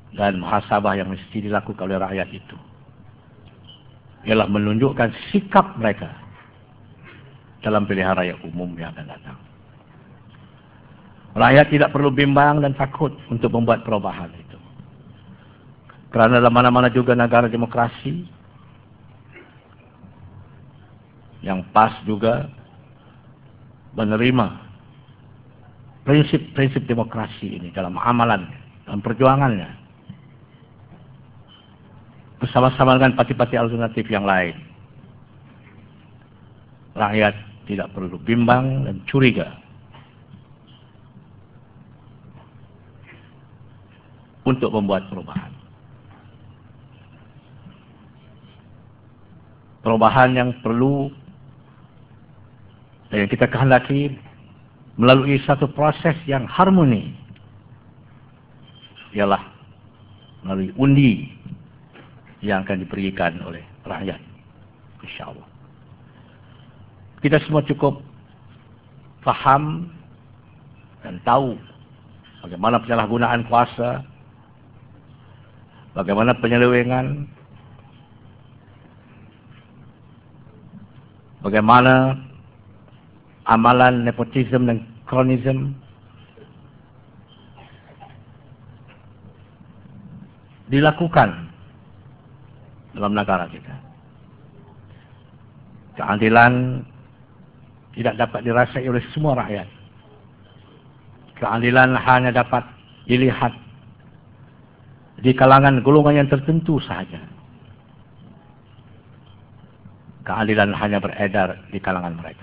dan muhasabah yang mesti dilakukan oleh rakyat itu ialah menunjukkan sikap mereka dalam pilihan raya umum yang akan datang. Rakyat tidak perlu bimbang dan takut untuk membuat perubahan itu. Kerana dalam mana-mana juga negara demokrasi yang pas juga menerima prinsip-prinsip demokrasi ini dalam amalan, dalam perjuangannya, bersama-sama dengan parti-parti alternatif yang lain. Rakyat tidak perlu bimbang dan curiga untuk membuat perubahan. Perubahan yang perlu dan yang kita kehendaki melalui satu proses yang harmoni ialah melalui undi yang akan diberikan oleh rakyat, insyaAllah. Kita semua cukup faham dan tahu bagaimana penyalahgunaan kuasa, bagaimana penyelewengan, bagaimana amalan nepotisme dan kronisme dilakukan dalam negara kita. Keadilan tidak dapat dirasai oleh semua rakyat. Keadilan hanya dapat dilihat di kalangan golongan yang tertentu sahaja. Keadilan hanya beredar di kalangan mereka.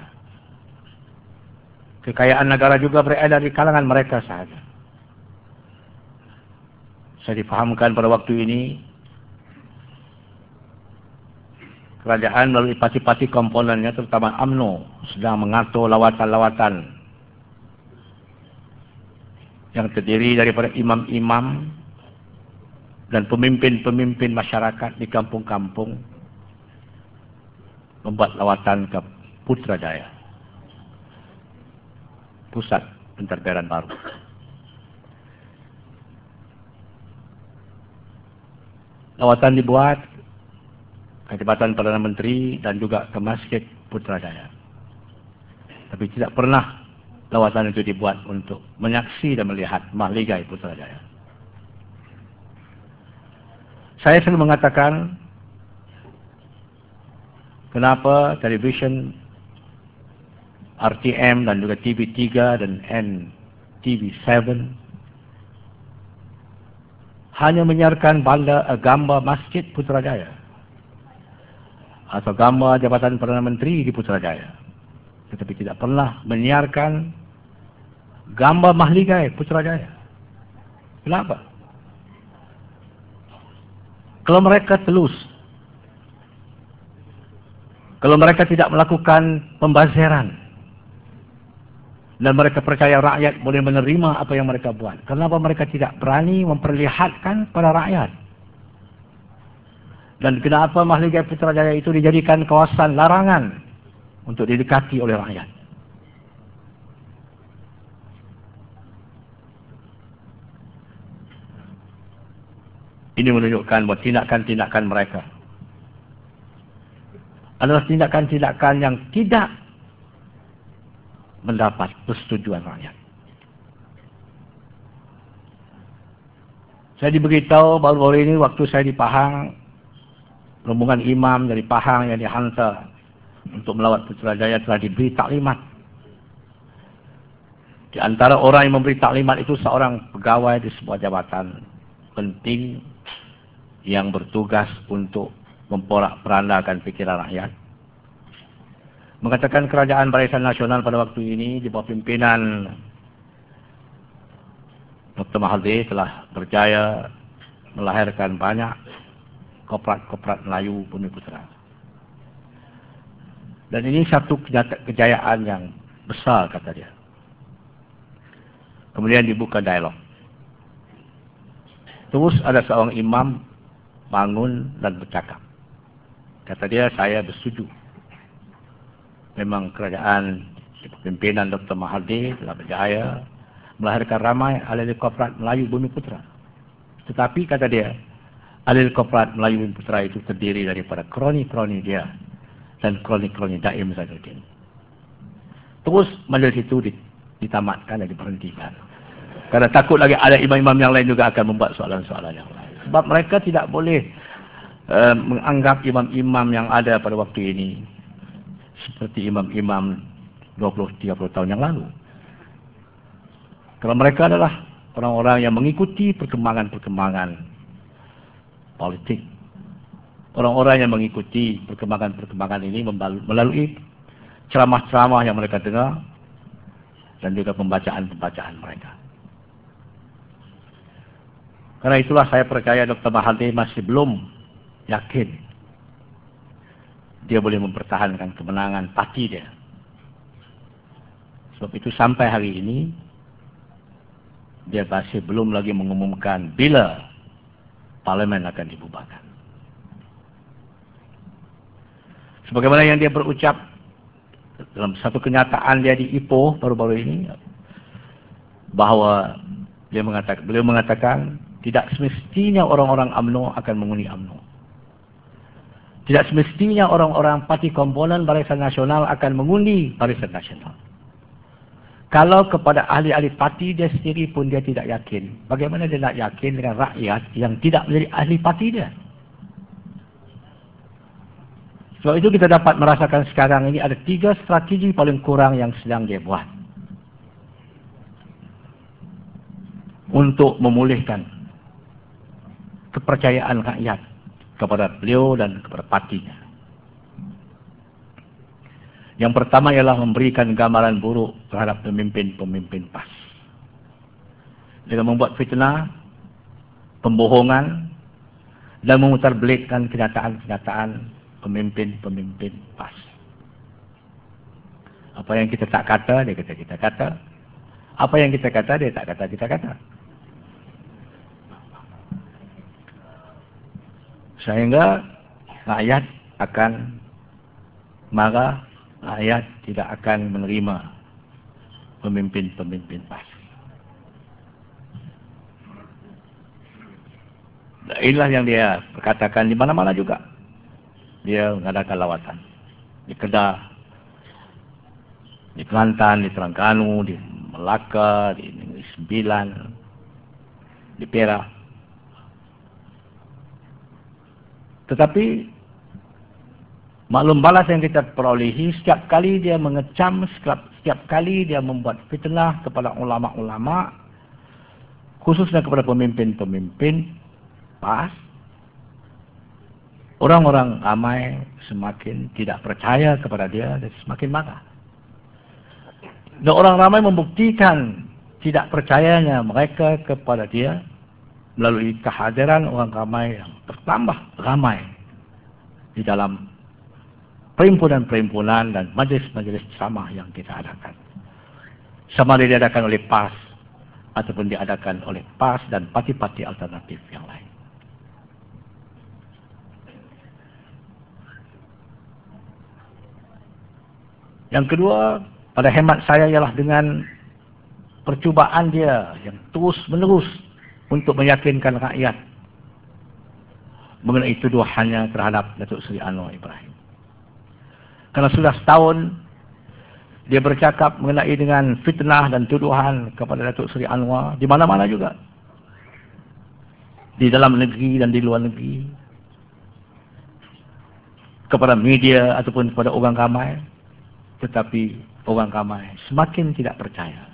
Kekayaan negara juga beredar di kalangan mereka sahaja. Saya difahamkan pada waktu ini, kerajaan melalui parti-parti komponennya, terutama UMNO, sedang mengatur lawatan-lawatan yang terdiri daripada imam-imam dan pemimpin-pemimpin masyarakat di kampung-kampung membuat lawatan ke Putrajaya, pusat pentadbiran baru. Lawatan dibuat ke Jabatan Perdana Menteri dan juga ke Masjid Putrajaya. Tapi tidak pernah lawatan itu dibuat untuk menyaksi dan melihat mahligai Putrajaya. Saya selalu mengatakan, kenapa televisyen RTM dan juga TV3 dan NTV7 hanya menyiarkan gambar Masjid Putrajaya atau gambar Jabatan Perdana Menteri di Putrajaya, tetapi tidak pernah menyiarkan gambar mahligai Putrajaya. Kenapa? Kalau mereka telus, kalau mereka tidak melakukan pembaziran, dan mereka percaya rakyat boleh menerima apa yang mereka buat, kenapa mereka tidak berani memperlihatkan pada rakyat? Dan kenapa mahligai Putrajaya itu dijadikan kawasan larangan untuk didekati oleh rakyat? Ini menunjukkan bahawa tindakan-tindakan mereka adalah tindakan-tindakan yang tidak mendapat persetujuan rakyat. Saya diberitahu baru-baru ini waktu saya di Pahang, rombongan imam dari Pahang yang dihantar untuk melawat Putrajaya telah diberi taklimat. Di antara orang yang memberi taklimat itu seorang pegawai di sebuah jabatan penting yang bertugas untuk memporak-perandakan fikiran rakyat. Mengatakan kerajaan Barisan Nasional pada waktu ini di bawah pimpinan Dr. Mahathir telah berjaya melahirkan banyak korporat-korporat Melayu Bumiputera. Dan ini satu kejayaan yang besar, kata dia. Kemudian dibuka dialog. Terus ada seorang imam bangun dan bercakap. Kata dia, saya bersetuju. Memang kerajaan pimpinan Dr. Mahathir telah berjaya melahirkan ramai ahli korporat Melayu Bumiputera. Tetapi kata dia, ahli korporat Melayu Bumi Putera itu terdiri daripada kroni-kroni dia dan kroni-kroni Daim Zainuddin. Terus majlis itu ditamatkan dan diberhentikan. Karena takut lagi ada imam-imam yang lain juga akan membuat soalan-soalan yang lain. Sebab mereka tidak boleh menganggap imam-imam yang ada pada waktu ini seperti imam-imam 20-30 tahun yang lalu. Kalau mereka adalah orang-orang yang mengikuti perkembangan-perkembangan politik. Orang-orang yang mengikuti perkembangan-perkembangan ini melalui ceramah-ceramah yang mereka dengar dan juga pembacaan-pembacaan mereka. Karena itulah saya percaya Dr. Mahathir masih belum yakin dia boleh mempertahankan kemenangan parti dia. Sebab itu sampai hari ini dia masih belum lagi mengumumkan bila parlimen akan dibubarkan. Sebagaimana yang dia berucap dalam satu kenyataan dia di Ipoh baru-baru ini, bahawa beliau mengatakan tidak semestinya orang-orang UMNO akan mengundi UMNO. Tidak semestinya orang-orang parti komponen Barisan Nasional akan mengundi Barisan Nasional. Kalau kepada ahli-ahli parti dia sendiri pun dia tidak yakin, bagaimana dia nak yakin dengan rakyat yang tidak menjadi ahli parti dia? Sebab itu kita dapat merasakan sekarang ini ada 3 strategi paling kurang yang sedang dia buat untuk memulihkan kepercayaan rakyat kepada beliau dan kepada partinya. Yang pertama ialah memberikan gambaran buruk terhadap pemimpin-pemimpin PAS. Dengan membuat fitnah, pembohongan, dan memutarbelitkan kenyataan-kenyataan pemimpin-pemimpin PAS. Apa yang kita tak kata, dia kata kita kata. Apa yang kita kata, dia tak kata kita kata. Sehingga rakyat akan marah, rakyat tidak akan menerima pemimpin-pemimpin PAS. Dan inilah yang dia perkatakan di mana-mana juga. Dia mengadakan lawatan. Di Kedah, di Kelantan, di Terengganu, di Melaka, di Negeri Sembilan, di Perak. Tetapi maklum balas yang kita perolehi, setiap kali dia mengecam, setiap kali dia membuat fitnah kepada ulama-ulama, khususnya kepada pemimpin-pemimpin PAS, orang-orang ramai semakin tidak percaya kepada dia dan semakin marah. Dan orang ramai membuktikan tidak percayanya mereka kepada dia melalui kehadiran orang ramai yang bertambah ramai di dalam perhimpunan-perhimpunan dan majlis-majlis ceramah yang kita adakan. Sama ada diadakan oleh PAS ataupun diadakan oleh PAS dan parti-parti alternatif yang lain. Yang kedua, pada hemat saya ialah dengan percubaan dia yang terus-menerus untuk meyakinkan rakyat mengenai tuduhannya terhadap Datuk Seri Anwar Ibrahim. Karena sudah setahun dia bercakap mengenai dengan fitnah dan tuduhan kepada Datuk Seri Anwar di mana-mana juga. Di dalam negeri dan di luar negeri. Kepada media ataupun kepada orang ramai. Tetapi orang ramai semakin tidak percaya.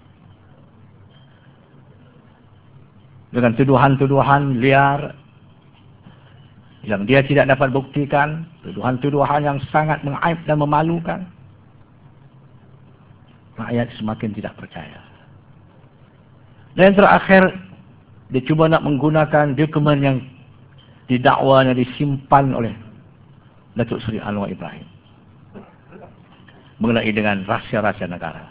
Dengan tuduhan-tuduhan liar yang dia tidak dapat buktikan, tuduhan-tuduhan yang sangat mengaib dan memalukan, rakyat semakin tidak percaya. Dan yang terakhir, dia cuba nak menggunakan dokumen yang didakwanya disimpan oleh Datuk Seri Anwar Ibrahim mengenai dengan rahsia-rahsia negara.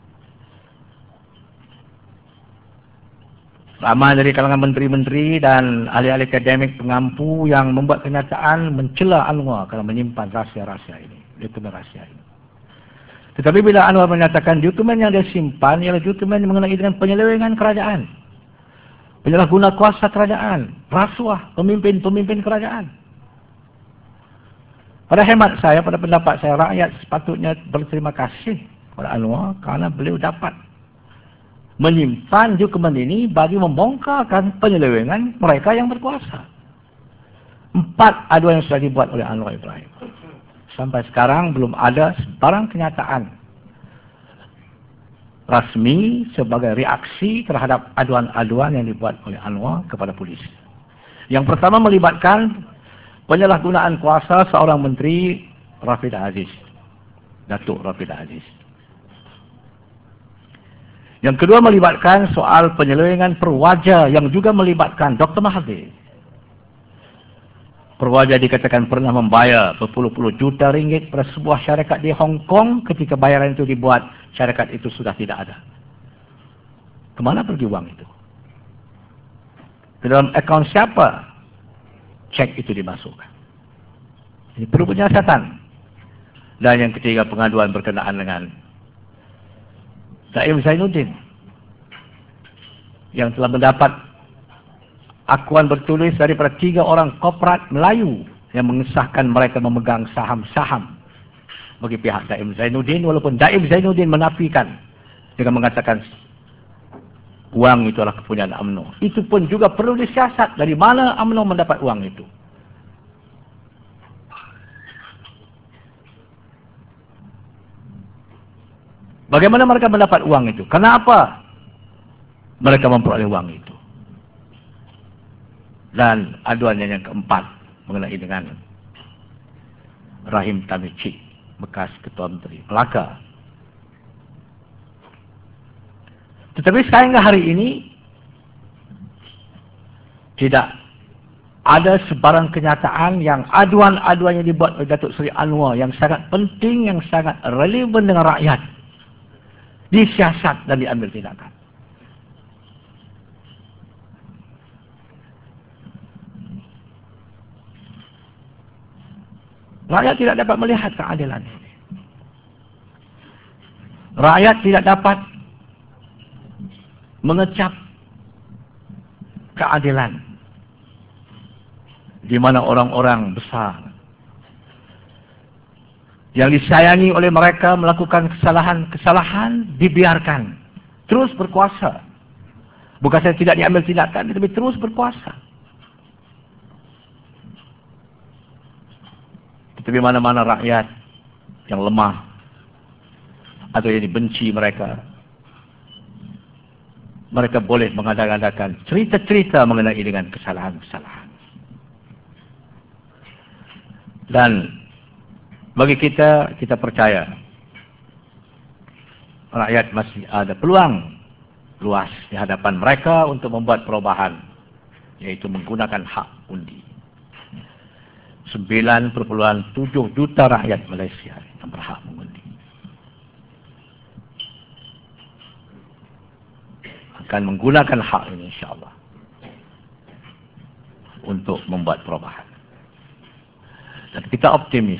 Ramai dari kalangan menteri-menteri dan ahli-ahli akademik pengampu yang membuat kenyataan mencela Anwar kerana menyimpan rahsia-rahsia ini, dokumen rahsia ini. Tetapi bila Anwar menyatakan dokumen yang dia simpan ialah dokumen mengenai dengan penyelewengan kerajaan, penyalahguna kuasa kerajaan, rasuah pemimpin-pemimpin kerajaan. Pada hemat saya, pada pendapat saya, rakyat sepatutnya berterima kasih kepada Anwar kerana beliau dapat menyimpan dokumen ini bagi membongkarkan penyelewengan mereka yang berkuasa. 4 aduan yang sudah dibuat oleh Anwar Ibrahim. Sampai sekarang belum ada sebarang kenyataan rasmi sebagai reaksi terhadap aduan-aduan yang dibuat oleh Anwar kepada polis. Yang pertama melibatkan penyalahgunaan kuasa seorang menteri, Rafid Aziz, Datuk Rafid Aziz. Yang kedua melibatkan soal penyelewengan Perwaja yang juga melibatkan Dr. Mahathir. Perwaja dikatakan pernah membayar berpuluh-puluh juta ringgit pada sebuah syarikat di Hong Kong. Ketika bayaran itu dibuat, syarikat itu sudah tidak ada. Kemana pergi wang itu? Ke dalam akaun siapa cek itu dimasukkan? Ini perlu penyiasatan. Dan yang ketiga, pengaduan berkenaan dengan Daim Zainuddin yang telah mendapat akuan bertulis daripada 3 orang korporat Melayu yang mengesahkan mereka memegang saham-saham bagi pihak Daim Zainuddin, walaupun Daim Zainuddin menafikan dengan mengatakan wang itu adalah kepunyaan UMNO. Itu pun juga perlu disiasat dari mana UMNO mendapat wang itu. Bagaimana mereka mendapat uang itu? Kenapa mereka memperoleh uang itu? Dan aduannya yang keempat mengenai dengan Rahim Tamici, bekas Ketua Menteri Melaka. Tetapi sehingga hari ini tidak ada sebarang kenyataan yang aduan-aduan yang dibuat oleh Datuk Seri Anwar yang sangat penting, yang sangat relevan dengan rakyat disiasat dan diambil tindakan. Rakyat tidak dapat melihat keadilan ini. Rakyat tidak dapat mengecap keadilan di mana orang-orang besar yang disayangi oleh mereka melakukan kesalahan-kesalahan dibiarkan terus berkuasa. Bukan saja tidak diambil tindakan, tetapi terus berkuasa. Tetapi mana-mana rakyat yang lemah atau yang dibenci mereka, mereka boleh mengadakan cerita-cerita mengenai dengan kesalahan-kesalahan. Dan bagi kita, kita percaya rakyat masih ada peluang luas di hadapan mereka untuk membuat perubahan, yaitu menggunakan hak undi. 9,7 juta rakyat Malaysia yang berhak mengundi. Akan menggunakan hak ini insyaAllah untuk membuat perubahan. Dan kita optimis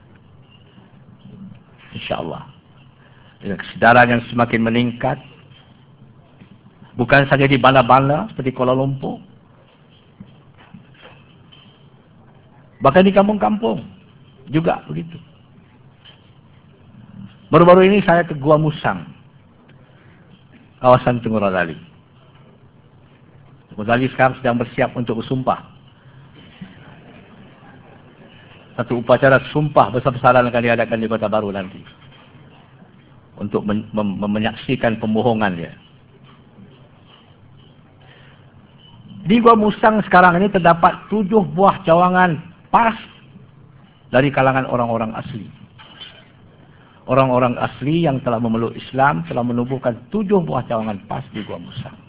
InsyaAllah. Dengan kesedaran yang semakin meningkat. Bukan saja di bandar-bandar seperti Kuala Lumpur. Bahkan di kampung-kampung. Juga begitu. Baru-baru ini saya ke Gua Musang. Kawasan Tengku Razali. Tengku Razali sekarang sedang bersiap untuk bersumpah. Satu upacara sumpah besar-besaran akan diadakan di Kota Baru nanti. Untuk menyaksikan pembohongan dia. Di Gua Musang sekarang ini terdapat 7 buah cawangan pas dari kalangan orang-orang asli. Orang-orang asli yang telah memeluk Islam telah menubuhkan 7 buah cawangan pas di Gua Musang.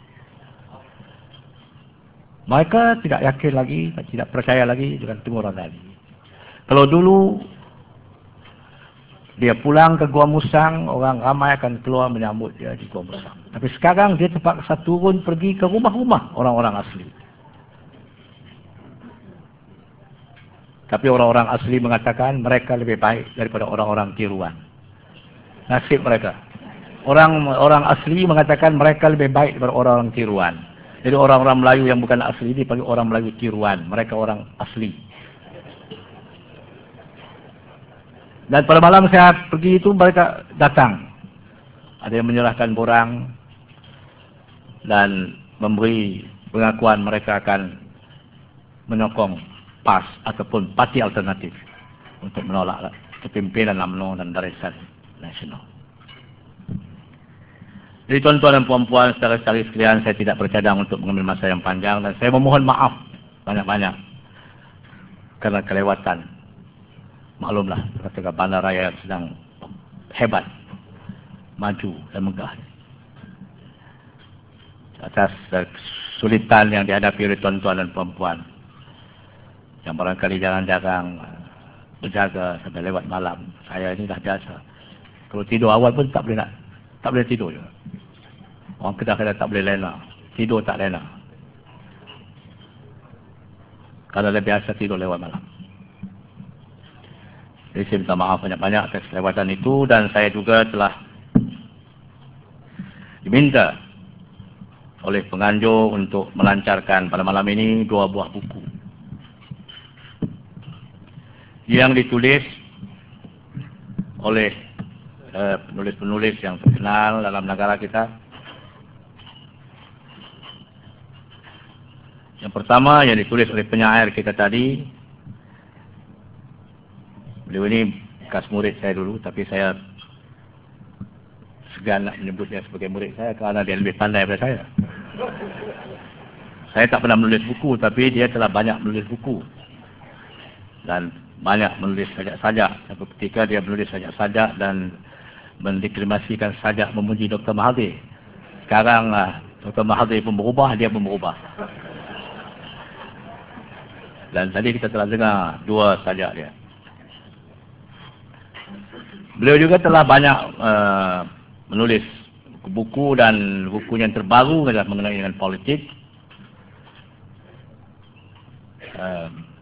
Mereka tidak yakin lagi, tidak percaya lagi dengan Tengku Razali. Kalau dulu dia pulang ke Gua Musang, orang ramai akan keluar menyambut dia di Gua Musang. Tapi sekarang dia terpaksa turun pergi ke rumah-rumah orang-orang asli. Tapi orang-orang asli mengatakan mereka lebih baik daripada orang-orang tiruan. Nasib mereka. Orang asli mengatakan mereka lebih baik daripada orang-orang tiruan. Jadi orang-orang Melayu yang bukan asli ini panggil orang Melayu tiruan. Mereka orang asli. Dan pada malam saya pergi itu mereka datang. Ada yang menyerahkan borang dan memberi pengakuan mereka akan menyokong PAS ataupun parti alternatif untuk menolak kepimpinan UMNO dan Barisan Nasional. Jadi tuan-tuan dan puan-puan, saudara-saudari sekalian, saya tidak bercadang untuk mengambil masa yang panjang dan saya memohon maaf banyak-banyak karena kelewatan. Maklumlah, ketika bandar raya sedang hebat, maju dan megah. Atas kesulitan yang dihadapi oleh tuan-tuan dan puan-puan yang barangkali jarang-jarang berjaga sampai lewat malam. Saya ini dah biasa. Kalau tidur awal pun tak boleh tidur juga. Orang Kedah tak boleh lena. Tidur tak lena. Kalau dah biasa tidur lewat malam. Jadi saya minta maaf banyak-banyak atas kelewatan itu dan saya juga telah diminta oleh penganjur untuk melancarkan pada malam ini 2 buah buku yang ditulis oleh penulis-penulis yang terkenal dalam negara kita. Yang pertama yang ditulis oleh penyair kita tadi. Beliau ini bekas murid saya dulu, tapi saya segan nak menyebut dia sebagai murid saya kerana dia lebih pandai daripada saya. Saya tak pernah menulis buku, tapi dia telah banyak menulis buku. Dan banyak menulis sajak-sajak. Satu ketika dia menulis sajak-sajak dan mendeklamasikan sajak memuji Dr. Mahathir. Sekarang Dr. Mahathir pun berubah, dia pun berubah. Dan tadi kita telah dengar 2 sajak dia. Beliau juga telah banyak menulis buku dan buku yang terbaru mengenai dengan politik.